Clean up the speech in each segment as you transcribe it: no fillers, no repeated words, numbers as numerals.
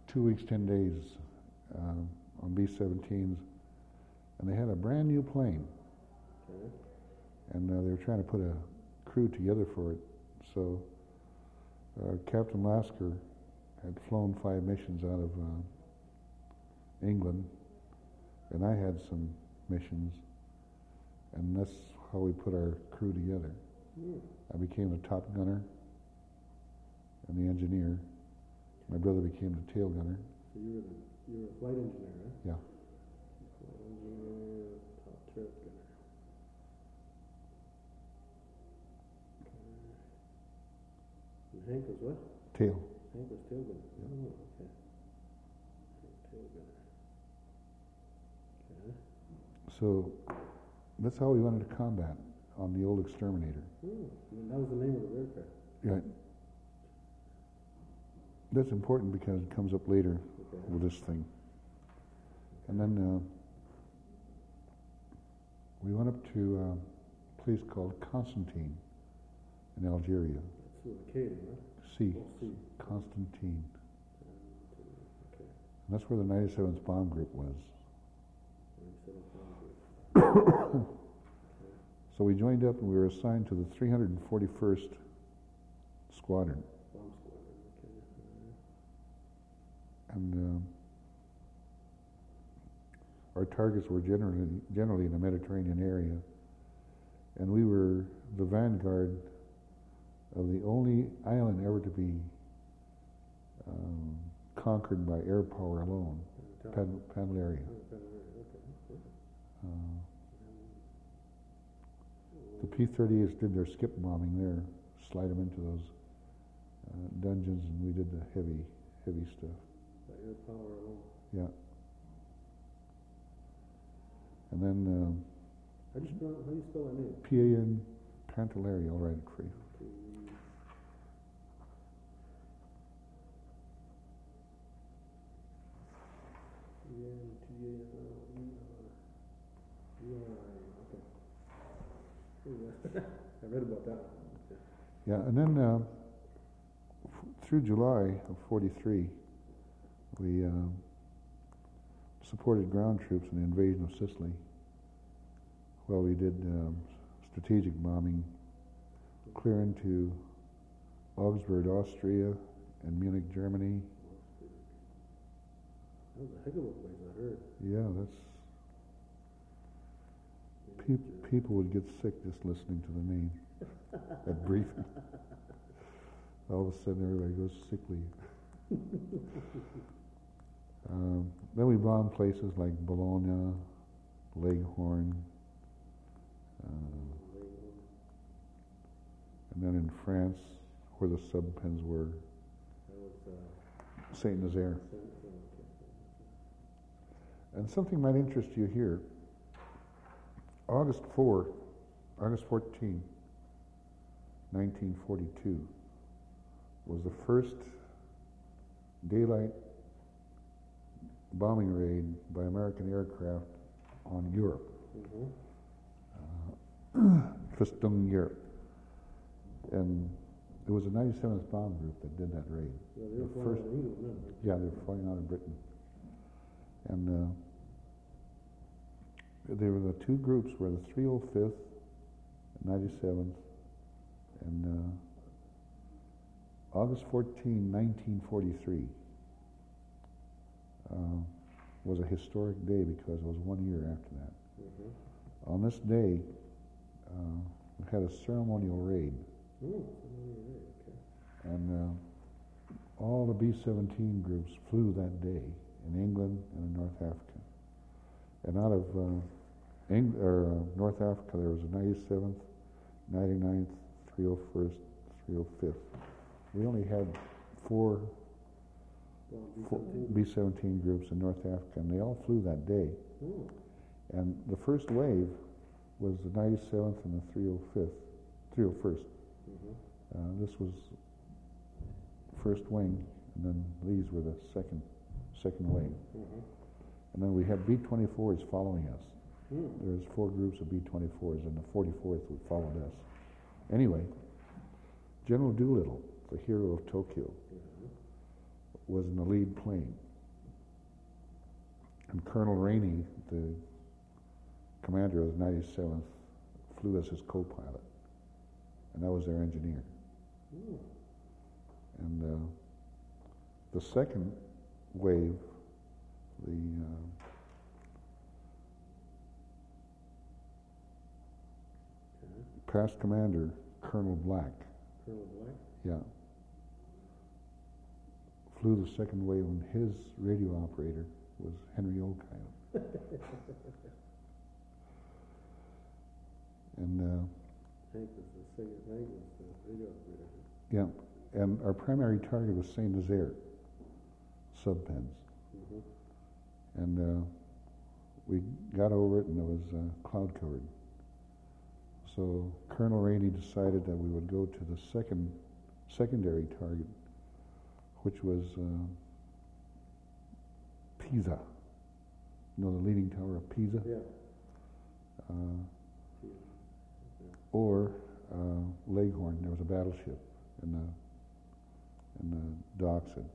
2 weeks, 10 days on B-17s, and they had a brand new plane, and they were trying to put a crew together for it. So Captain Lasker had flown 5 missions out of England, and I had some missions, and that's how we put our crew together. I became the top gunner and the engineer. My brother became the tail gunner. So you were a flight engineer, right? Yeah. Flight engineer, top turret gunner. Okay. And Hank was what? Tail. Hank was tail gunner. Yeah. Oh, okay. Tail gunner. Okay. So that's how we went into combat on the old exterminator. And that was the name of the aircraft. Yeah. That's important because it comes up later with this thing. And then we went up to a place called Constantine in Algeria. That's with a K, right? C. Oh, C. Constantine. Okay. And that's where the 97th Bomb Group was. 97th Bomb Group. So we joined up and we were assigned to the 341st Squadron. Bomb squadron, okay. And our targets were generally in the Mediterranean area. And we were the vanguard of the only island ever to be conquered by air power alone, Pantelleria. The P-38s did their skip bombing there, slide them into those dungeons, and we did the heavy stuff. By air power alone. Yeah. And then How do you spell that name? P-A-N, Pantelleria, I'll write it for you. I read about that. Yeah, and then through July of 43, we supported ground troops in the invasion of Sicily. Well, we did strategic bombing clear into Augsburg, Austria, and Munich, Germany. That was a heck of a place, I heard. Yeah, that's... People would get sick just listening to the name at briefing. All of a sudden, everybody goes sickly. Then we bombed places like Bologna, Leghorn, and then in France, where the sub-pens were, Saint Nazaire. And something might interest you here. August 14, 1942, was the first daylight bombing raid by American aircraft on Europe. Festung Europe. And it was the 97th Bomb Group that did that raid. Yeah, they were flying out of England, yeah, they were flying out of Britain. And there were the two groups were the 305th, 97th, and August 14, 1943 was a historic day because it was 1 year after that. On this day, we had a ceremonial raid. And all the B-17 groups flew that day in England and in North Africa. And out of North Africa, there was a 97th, 99th, 301st, 305th. We only had four B-17 groups in North Africa, and they all flew that day. And the first wave was the 97th and the 301st. This was first wing, and then these were the second wave. And then we had B-24s following us. There's four groups of B-24s, and the 44th followed us. Anyway, General Doolittle, the hero of Tokyo, was in the lead plane. And Colonel Rainey, the commander of the 97th, flew as his co-pilot. And I was their engineer. Ooh. And the second wave, the past commander, Colonel Black, Colonel Black? yeah, flew the second wave, and his radio operator was Henry O'Kyle. And Hank was the second, Hank was the radio operator. yeah, and our primary target was Saint Nazaire, subpens. Mm-hmm. And we got over it, and it was cloud covered. So Colonel Rainey decided that we would go to the secondary target, which was Pisa. You know, the leaning tower of Pisa? Yeah. Or Leghorn. There was a battleship in the docks at.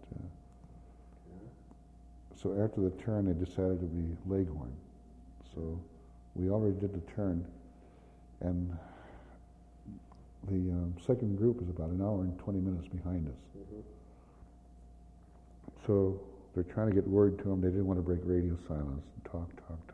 So after the turn, they decided to be Leghorn. So we already did the turn, and the second group is about an hour and 20 minutes behind us. Mm-hmm. So they're trying to get word to them. They didn't want to break radio silence and talk.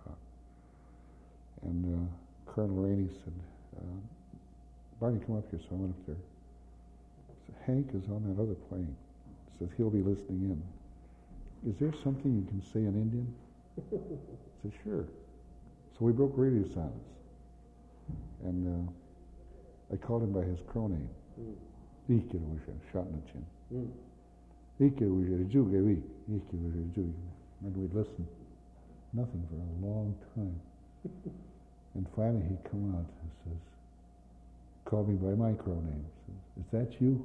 And Colonel Rainey said, Barney, come up here. So I went up there. I said, Hank is on that other plane. Says he'll be listening in. Is there something you can say in Indian? I said, sure. So we broke radio silence. And I called him by his crow name. Ikirusha, shot in the chin. Ikirusha, Jugevi, Ikirusha, Juge. And we'd listen. Nothing for a long time. And finally he come out and says, called me by my crow name. Says, is that you?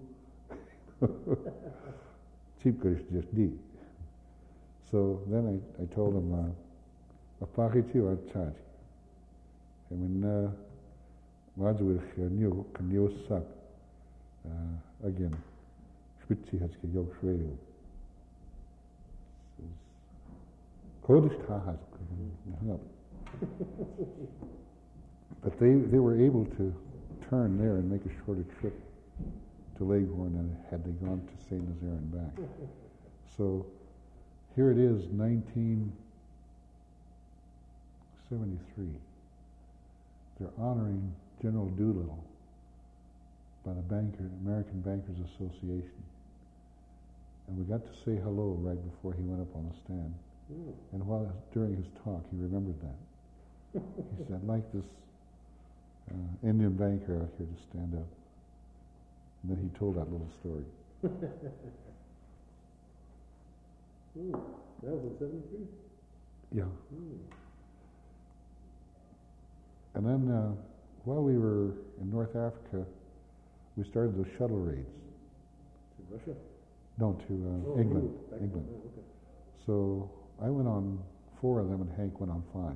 Chief Kurish just D. So then I told him, Apakiti or Chachi. I mean, Majwir Kanyo Sak. Again, Spitzi has to go radio. Kodesh Kahas. Hung up. But they were able to turn there and make a shorter trip to Leghorn than had they gone to Saint Nazaire and back. So here it is, 1973. They're honoring General Doolittle by the American Bankers Association. And we got to say hello right before he went up on the stand. And during his talk, he remembered that. He said, I'd like this Indian banker out here to stand up. And then he told that little story. That was in 73? Yeah. And then while we were in North Africa, we started the shuttle raids. To Russia? No, to England. England. Oh, okay. So I went on 4 of them, and Hank went on 5.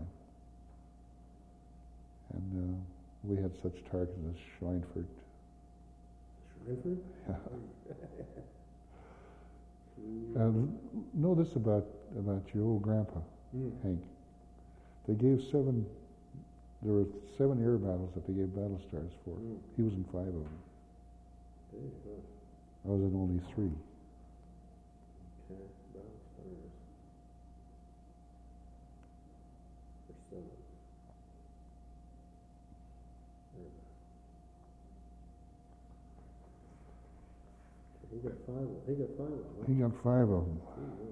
And we had such targets as Schweinfurt. Schweinfurt? Yeah. Know this about your old grandpa, Hank. They gave 7. There were 7 air battles that they gave battle stars for. He was in 5 of them. I was in only 3. Okay, battle stars. For 7. He got 5 of them. He got 5 of them. He got 5 of them.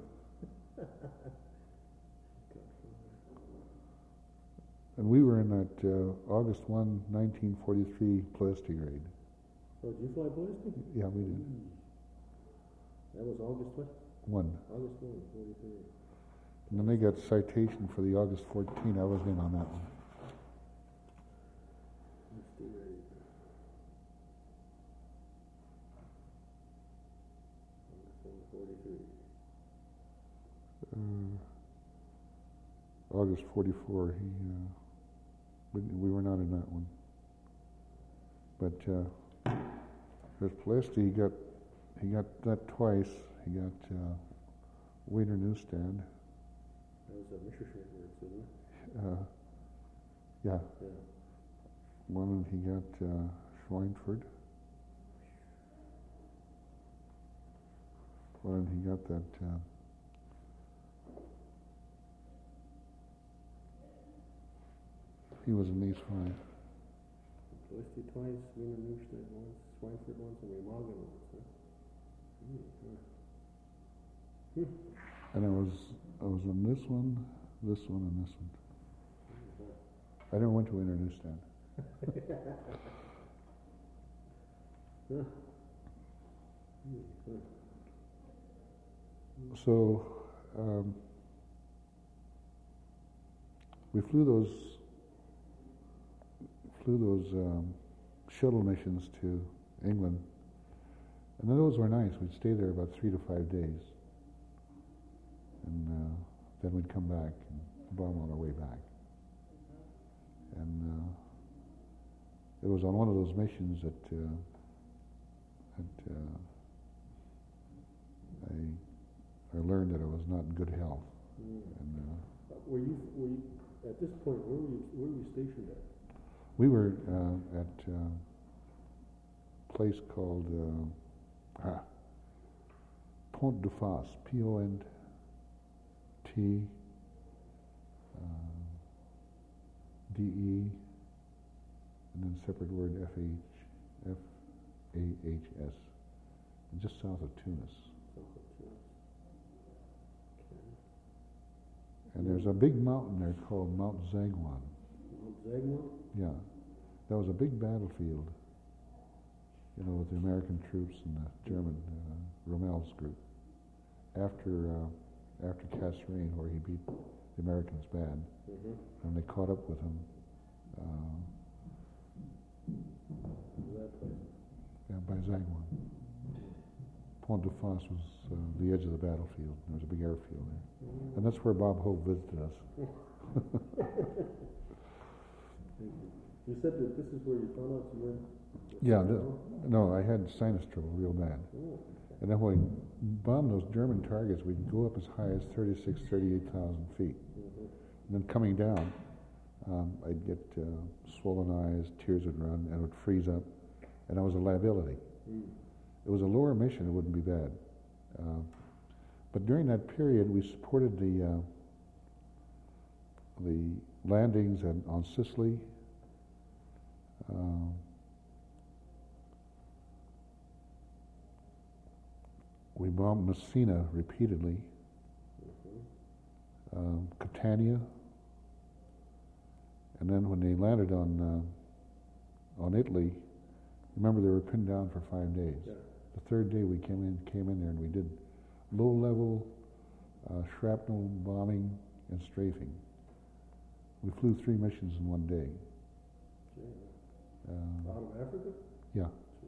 And we were in that August 1, 1943 Ploesti raid. Oh, did you fly Ploesti? Yeah, we did. That was August what? 1. August 1, 43. And then they got citation for the August 14. I wasn't in on that one. Ploesti raid. August 44. We were not in that one. But there's Ploesti. He got that twice. He got Wiener Newsstand. That was a Messerschmitt works, isn't it? Yeah. Yeah. One he got Schweinfurt. One he got that he was in these five. Felicity twice, Wiener Neustadt once, Schweinfurt once, and Remagen once, huh? And I was on this one, and this one. I never went to Wiener Newsstand. So we flew those shuttle missions to England, and those were nice. We'd stay there about 3 to 5 days, and then we'd come back and bomb on our way back. And it was on one of those missions that I learned that I was not in good health. And were you at this point? Where were you stationed at? we were at a place called Pont de Fas, P-O-N-T D-E, and then separate word F-A-H-S, just south of Tunis. And there's a big mountain there called Mount Zagwan. Mount Zagwan? Yeah. That was a big battlefield, with the American troops and the German Rommel's group. After Kasserine, where he beat the Americans bad, and they caught up with him. That place? Yeah, by Zagwan. Pont de Fas was the edge of the battlefield. There was a big airfield there. And that's where Bob Hope visited us. You said that this is where you found out you went? Yeah, no, I had sinus trouble real bad. Oh. And then when we bombed those German targets, we'd go up as high as 38,000 feet. And then coming down, I'd get swollen eyes, tears would run, and it would freeze up, and I was a liability. It was a lower mission, it wouldn't be bad. But during that period, we supported the landings on Sicily. We bombed Messina repeatedly, Catania, and then when they landed on Italy, remember they were pinned down for 5 days. Yeah. The third day we came in there and we did low-level shrapnel bombing and strafing. We flew 3 missions in 1 day. Out of Africa? Yeah.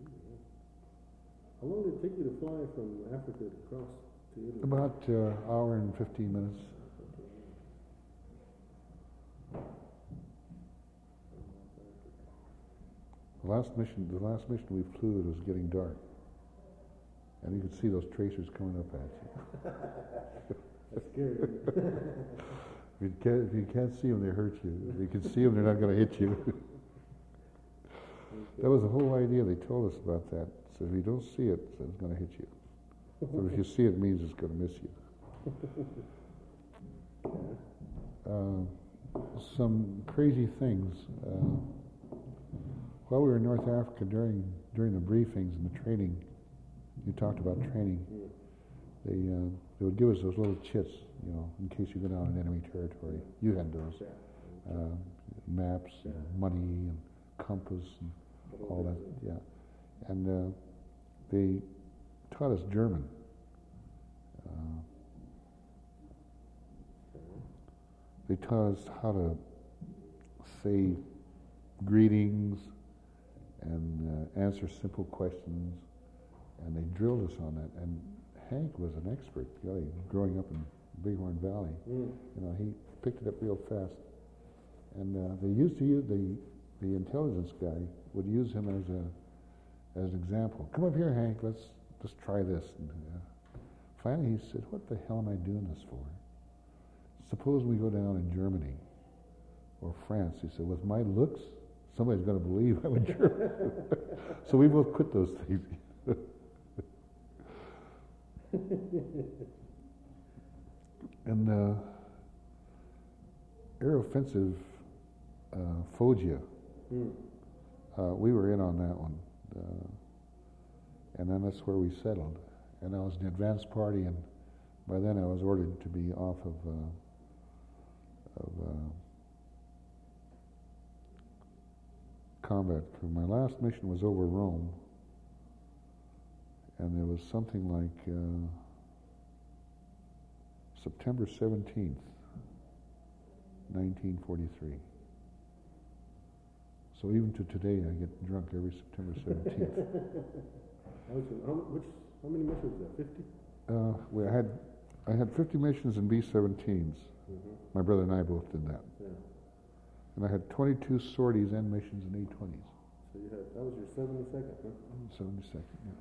How long did it take you to fly from Africa across to Italy? About an hour and 15 minutes. The last mission we flew, it was getting dark. And you could see those tracers coming up at you. That's scary. If you can't see them, they hurt you. If you can see them, they're not going to hit you. That was the whole idea. They told us about that. So if you don't see it, so it's going to hit you. But if you see it, it means it's going to miss you. Some crazy things. While we were in North Africa during the briefings and the training, you talked about training. They would give us those little chits, in case you go down in enemy territory. You had those maps, and money, and compass, and all that. Yeah, and they taught us German. They taught us how to say greetings and answer simple questions, and they drilled us on that. And Hank was an expert, really, growing up in Bighorn Valley. He picked it up real fast. And they used to use the intelligence guy would use him as an example. Come up here, Hank. Let's try this. And, Finally, he said, "What the hell am I doing this for? Suppose we go down in Germany or France." He said, "With my looks, somebody's going to believe I'm a German." So we both quit those things. And air offensive Foggia. We were in on that one, and then that's where we settled. And I was in the advance party, and by then I was ordered to be off of combat. My last mission was over Rome, and it was something like September 17th, 1943. So even to today, I get drunk every September 17th. How many missions was that? 50? I had 50 missions in B-17s. My brother and I both did that. Yeah. And I had 22 sorties and missions in A-20s. So that was your 72nd, huh? 72nd, yeah.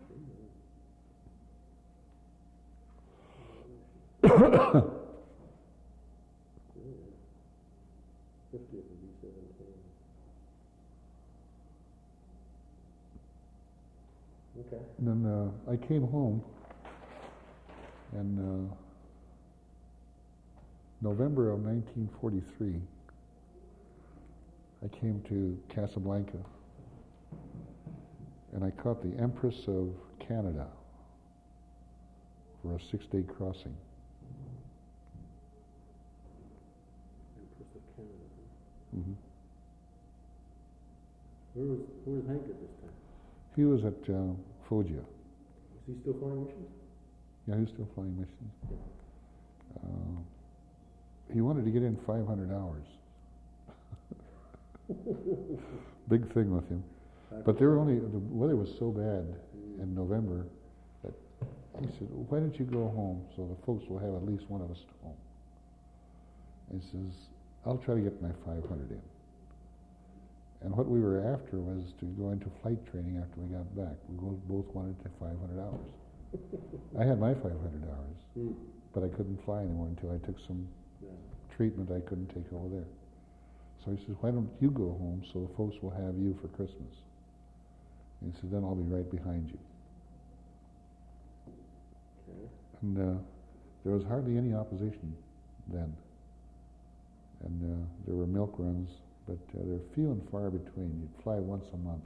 50th of B-17. Okay. And then I came home, and November of 1943, I came to Casablanca, and I caught the Empress of Canada for a 6-day crossing. Empress of Canada. Mm-hmm. Where was Hank at this time? He was at Foggia. Is he still flying missions? Yeah, he was still flying missions. He wanted to get in 500 hours. Big thing with him. But the weather was so bad in November that he said, "Why don't you go home so the folks will have at least one of us at home?" And he says, "I'll try to get my 500 in." And what we were after was to go into flight training after we got back. We both wanted to 500 hours. I had my 500 hours, but I couldn't fly anymore until I took some treatment I couldn't take over there. So he says, "Why don't you go home so the folks will have you for Christmas?" And he said, "Then I'll be right behind you." Okay. And there was hardly any opposition then. And there were milk runs, but they're few and far between. You'd fly once a month,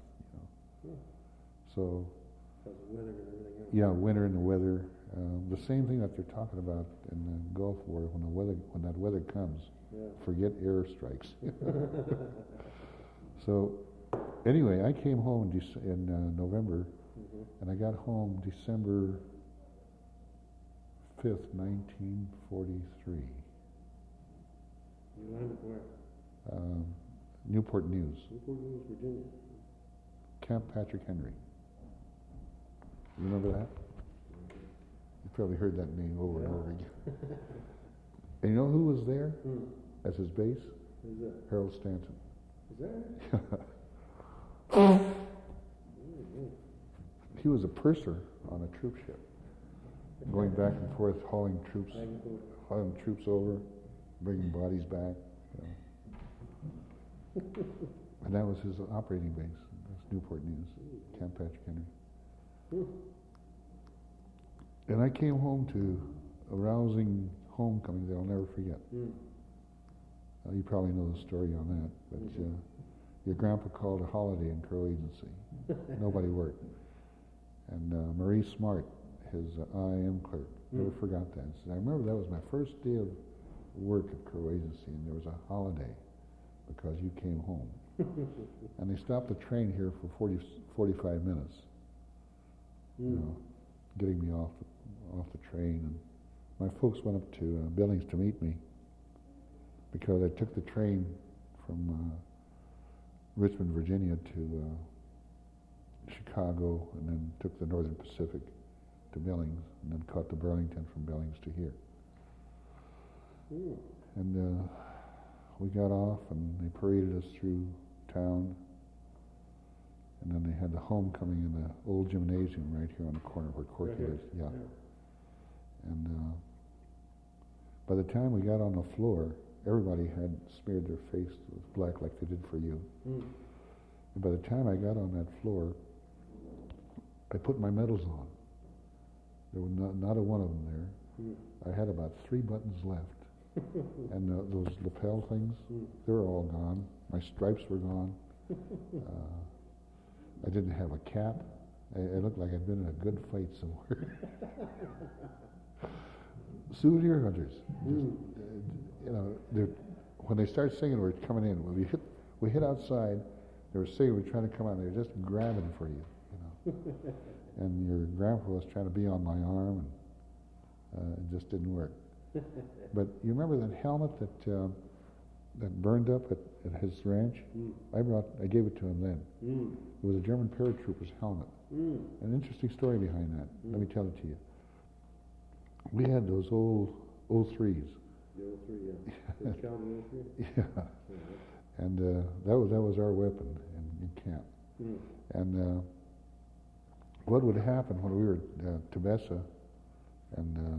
So, because of weather and everything else. Yeah, winter and the weather. The same thing that they're talking about in the Gulf War. When that weather comes, forget airstrikes. So, anyway, I came home in November, and I got home December 5th, 1943. You landed where? Newport News. Newport News, Virginia. Camp Patrick Henry. You remember that? You've probably heard that name over and over again. And you know who was there as his base? Who's that? Harold Stanton. Is that right? He was a purser on a troop ship, going back and forth, hauling troops over, bringing bodies back. And that was his operating base. That's Newport News, Camp Patrick Henry. And I came home to a rousing homecoming that I'll never forget. You probably know the story on that, but your grandpa called a holiday in Crow Agency. Nobody worked. And Marie Smart, his IM clerk, never forgot that. So I remember that was my first day of work at Crow Agency, and there was a holiday because you came home. And they stopped the train here for 45 minutes, getting me off the train. And my folks went up to Billings to meet me because I took the train from Richmond, Virginia to Chicago, and then took the Northern Pacific to Billings, and then caught the Burlington from Billings to here. And we got off, and they paraded us through town, and then they had the homecoming in the old gymnasium right here on the corner where Corky lives. Yeah. And by the time we got on the floor, everybody had smeared their face with black like they did for you. Mm. And by the time I got on that floor, I put my medals on. There was not a one of them there. Mm. I had about 3 buttons left. And those lapel things, Mm. they were all gone. My stripes were gone. I didn't have a cap. I looked like I'd been in a good fight somewhere. Souvenir hunters. Mm. You know, when they start singing, we're coming in. When we hit outside, they were singing, we're trying to come out, and they were just grabbing for you, you know. And your grandpa was trying to be on my arm, and it just didn't work. But you remember that helmet that burned up at his ranch? Mm. I gave it to him then. Mm. It was a German paratrooper's helmet. Mm. An interesting story behind that. Mm. Let me tell it to you. We had those old 03s. The 03, yeah. The Calvin 03? Yeah. Yeah. And that was our weapon in camp. Mm. And what would happen when we were at Tebessa and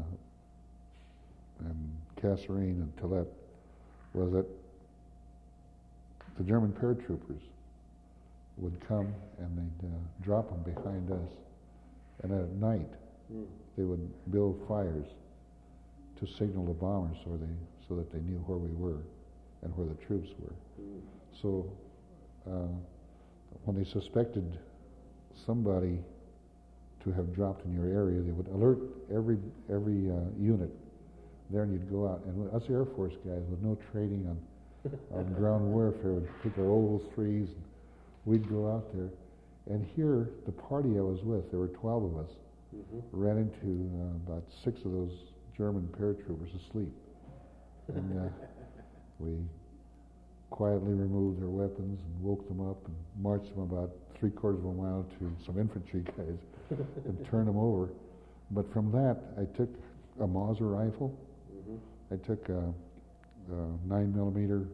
Kasserine and Tillet was that the German paratroopers would come and they'd drop them behind us, and at night they would build fires to signal the bombers so that they knew where we were and where the troops were. So when they suspected somebody to have dropped in your area, they would alert every unit there, and you'd go out. And us Air Force guys with no training on ground warfare would pick our old 03s, and we'd go out there. And here, the party I was with, there were 12 of us, ran into about 6 of those German paratroopers asleep. And we quietly removed their weapons and woke them up and marched them about 3/4 of a mile to some infantry guys and turned them over. But from that, I took a Mauser rifle. I took a 9mm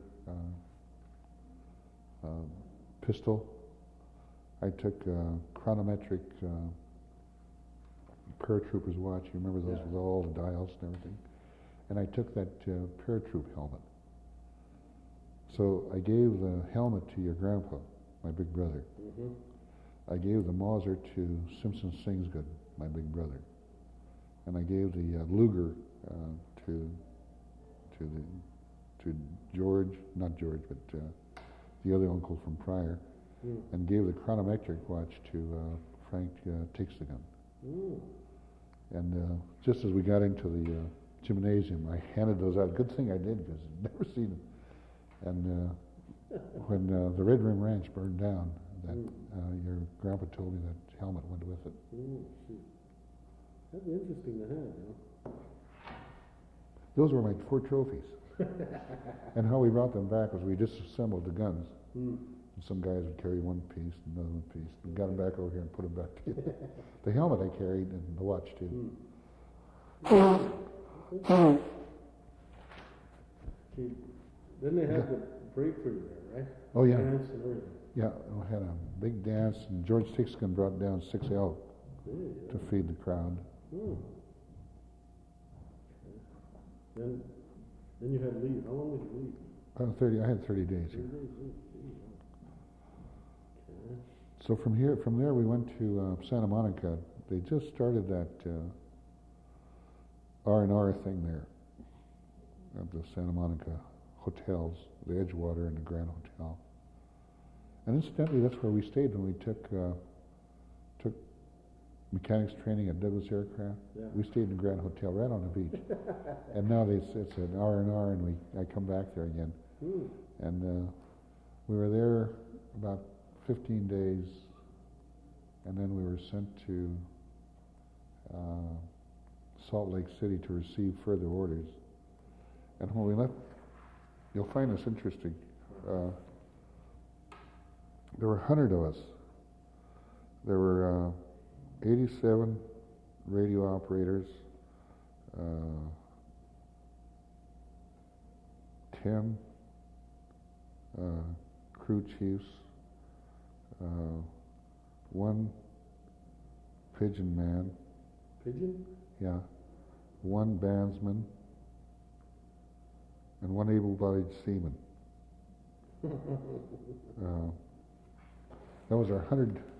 pistol. I took a chronometric paratrooper's watch. You remember those with all the dials and everything? And I took that paratroop helmet. So I gave the helmet to your grandpa, my big brother. I gave the Mauser to Simpson Singsgood, my big brother. And I gave the Luger to George, not George, but the other uncle from Pryor, and gave the chronometric watch to Frank Tixtegan. And just as we got into the gymnasium, I handed those out. Good thing I did, because I'd never seen them. And when the Red Rim Ranch burned down, that your grandpa told me that helmet went with it. That'd be interesting to have, you know. Those were my 4 trophies. And how we brought them back was we disassembled the guns. And some guys would carry one piece, another one piece. We got them back over here and put them back together. The helmet I carried, and the watch too. Then they had the breakthrough there, right? Oh yeah. Dance and everything. Yeah, we had a big dance, and George Tixtegan brought down 6 elk to feed the crowd. Then you had leave. How long did you leave? I had 30 days 3 here. days. Okay. So from there we went to Santa Monica. They just started that R&R thing there at the Santa Monica hotels, the Edgewater and the Grand Hotel. And incidentally, that's where we stayed when we took mechanics training at Douglas Aircraft. Yeah. We stayed in the Grand Hotel right on the beach. And now it's an R&R, and I come back there again. And we were there about 15 days, and then we were sent to Salt Lake City to receive further orders. And when we left, you'll find this interesting. There were 100 of us. There were 87 radio operators, 10 crew chiefs, 1 pigeon man. Pigeon? Yeah. one bandsman, and one able-bodied seaman. That was our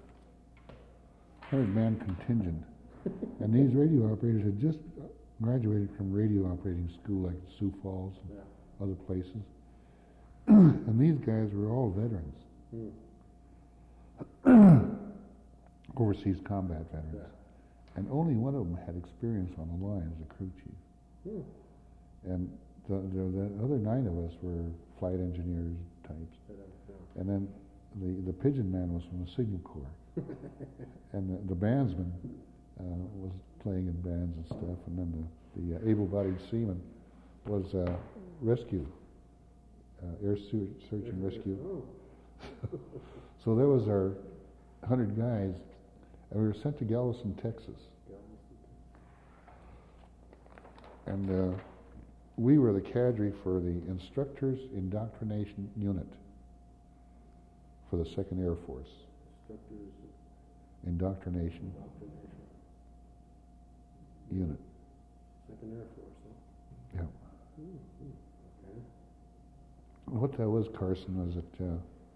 100-man contingent. And these radio operators had just graduated from radio operating school, like Sioux Falls and other places. And these guys were all veterans. Overseas combat veterans. Yeah. And only one of them had experience on the line as a crew chief. And the other 9 of us were flight engineers types. And then the pigeon man was from the Signal Corps. And the bandsman was playing in bands and stuff. And then the able-bodied seaman was rescue, air search and rescue. So that was our 100 guys. And we were sent to Galveston, Texas. And we were the cadre for the Instructors Indoctrination Unit for the 2nd Air Force. Instructors Indoctrination Unit. 2nd Air Force, huh? Yeah. Okay. What that was, Carson, was that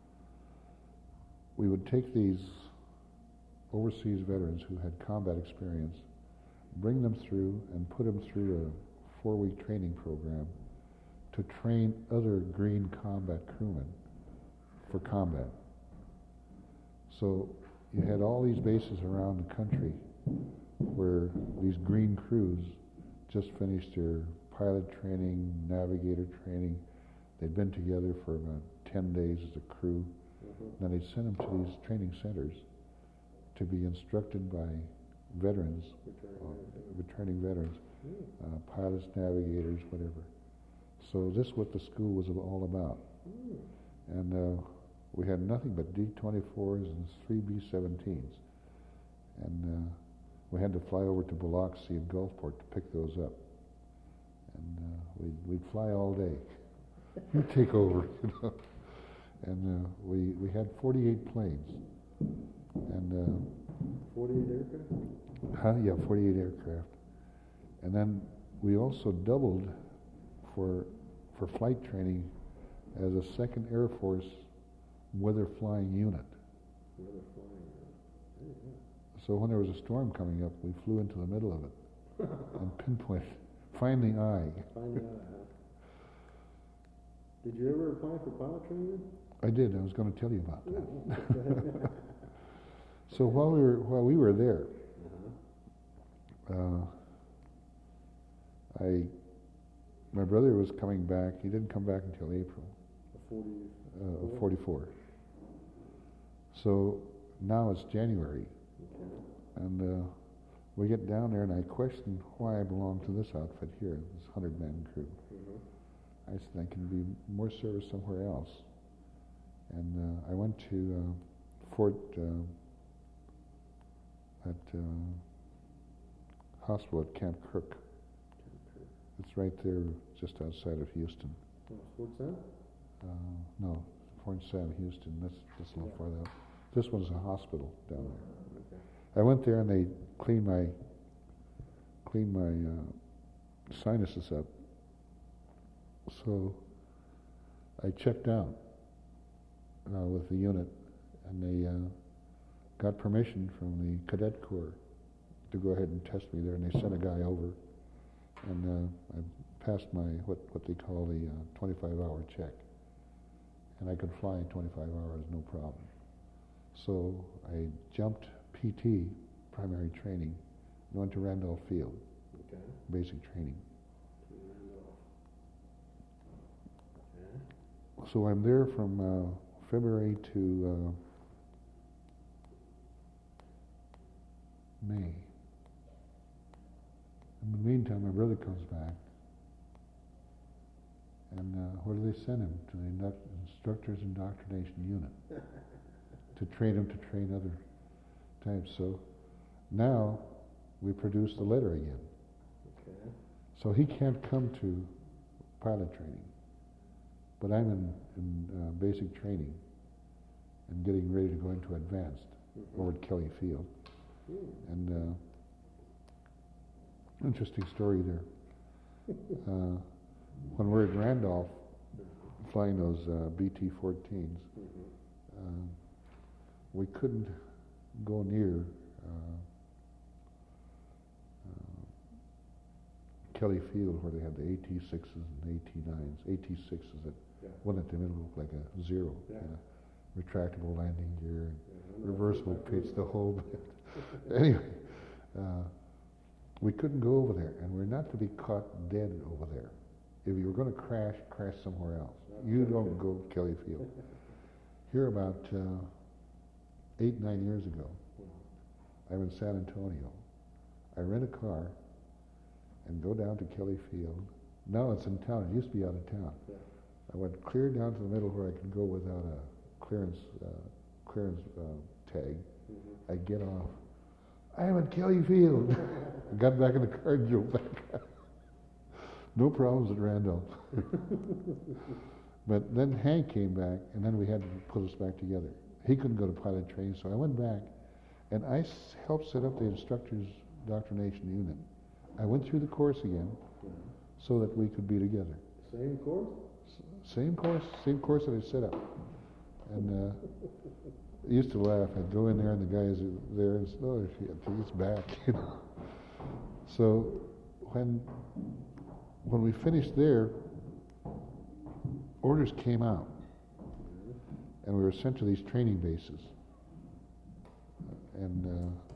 we would take these overseas veterans who had combat experience, bring them through and put them through a 4-week training program to train other green combat crewmen for combat. So you had all these bases around the country where these green crews just finished their pilot training, navigator training. They'd been together for about 10 days as a crew. Then they'd send them to these training centers to be instructed by veterans, returning veterans, pilots, navigators, whatever. So this is what the school was all about. And we had nothing but D-24s and 3 B-17s. And we had to fly over to Biloxi and Gulfport to pick those up. And we'd fly all day. You take over, you know. And we had 48 planes. And 48 aircraft? Yeah, 48 aircraft. And then we also doubled for flight training as a 2nd Air Force weather flying unit. Weather flying unit. So when there was a storm coming up, we flew into the middle of it and pinpointed, find the eye. Find the eye, huh? Did you ever apply for pilot training? I did. I was going to tell you about that. So while we were there, my brother was coming back. He didn't come back until April of 44. So now it's January, and we get down there, and I questioned why I belong to this outfit here, this 100-man crew. I said I can be more service somewhere else, and I went to Fort hospital at Camp Crook. It's right there, just outside of Houston. Fort Sam? No, Fort Sam, Houston. That's a little farther out. This one's a hospital down there. Okay. I went there and they cleaned my sinuses up. So I checked out with the unit, and they got permission from the Cadet Corps to go ahead and test me there, and they sent a guy over, and I passed my what they call the 25-hour check, and I could fly in 25 hours, no problem. So I jumped PT, primary training, and went to Randolph Field, basic training. So I'm there from February to May. In the meantime, my brother comes back, and where do they send him? To the Instructors Indoctrination Unit to train him to train other types. So now we produce the letter again. Okay. So he can't come to pilot training, but I'm in basic training and getting ready to go into advanced over at Kelly Field. And Interesting story there. When we were at Randolph, flying those BT-14s, we couldn't go near Kelly Field where they had the AT-6s and AT-9s. AT-6s that one at the middle looked like a zero. Retractable landing gear, reversible pitch, the whole bit. Anyway, we couldn't go over there, and we're not to be caught dead over there. If you were going to crash somewhere else. You don't go Kelly Field. Here about 8-9 years ago, I'm in San Antonio. I rent a car and go down to Kelly Field. Now it's in town. It used to be out of town. I went clear down to the middle where I could go without a clearance tag. I get off. I am at Kelly Field. I got back in the car and drove back out. No problems at Randolph. But then Hank came back, and then we had to put us back together. He couldn't go to pilot training, so I went back, and I helped set up the instructor's doctrination unit. I went through the course again, so that we could be together. Same course? Same course that I set up. And I used to laugh. I'd go in there, and the guys are there, and say, "Oh, it's back," you know. So when we finished there, orders came out, and we were sent to these training bases. And